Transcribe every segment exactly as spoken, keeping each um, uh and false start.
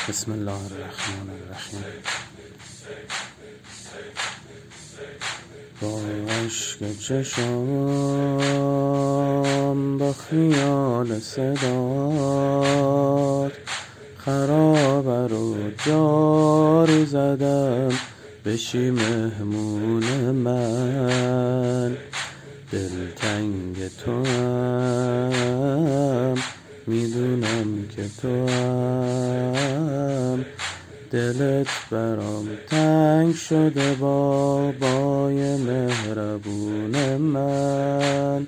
بسم الله الرحمن الرحیم. با اشک چشام با خیال صدات خرابه رو جارو زدم، بشی مهمون من. دلتنگ تو هم میدونم که تو هم دلت برام تنگ شده، بابای مهربون من.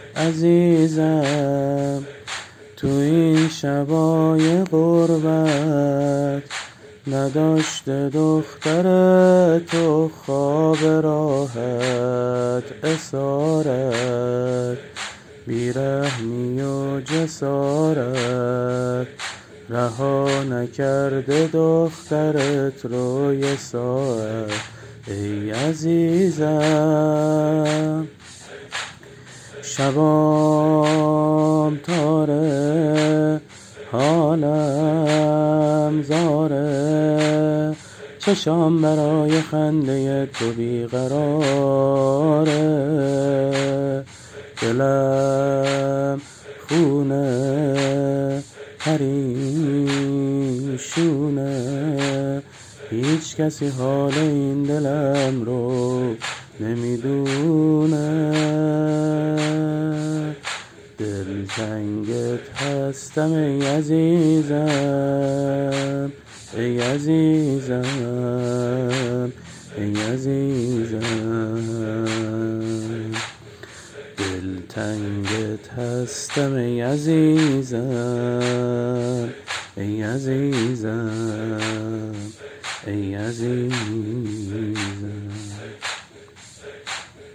عزیزم تو این شبای غربت نداشته دختر تو خواب راحت، اسارت بیرحمی و جسارت رها نکرده دخترت رو یه ساعت. ای عزیزم شبام تاره، حالم زاره، چشام برای خنده تو بیقراره. دلم خونه پریشونه، هیچ کسی حال این دلم رو نمیدونه. دلتنگت هستم ای عزیزم، ای عزیزم، ای عزیزم. دلتنگت هستم ای عزیزم، ای عزیزم، ای عزیزم.